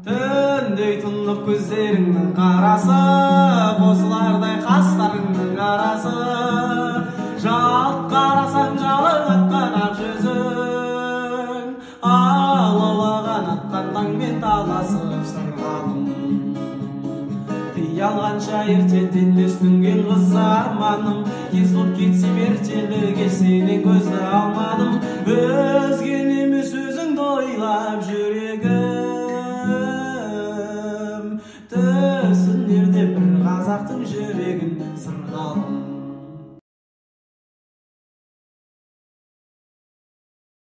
Түндей тұнық көздеріңнің қарасы, қосылардай қастарыңның арасы. Жалт қарасаң жалын атқан ақ жүзің, алаулаған атқан таңмен таласып сырғадым. Қиялғанша ерте теңдес түнген қыз арманым, кез боп кетсем ертелі келсенен көзді алмадым. Өзген емес өзіңді ойлап жүрегім, түсінерде бір қазақтың жүрегін сырғадым.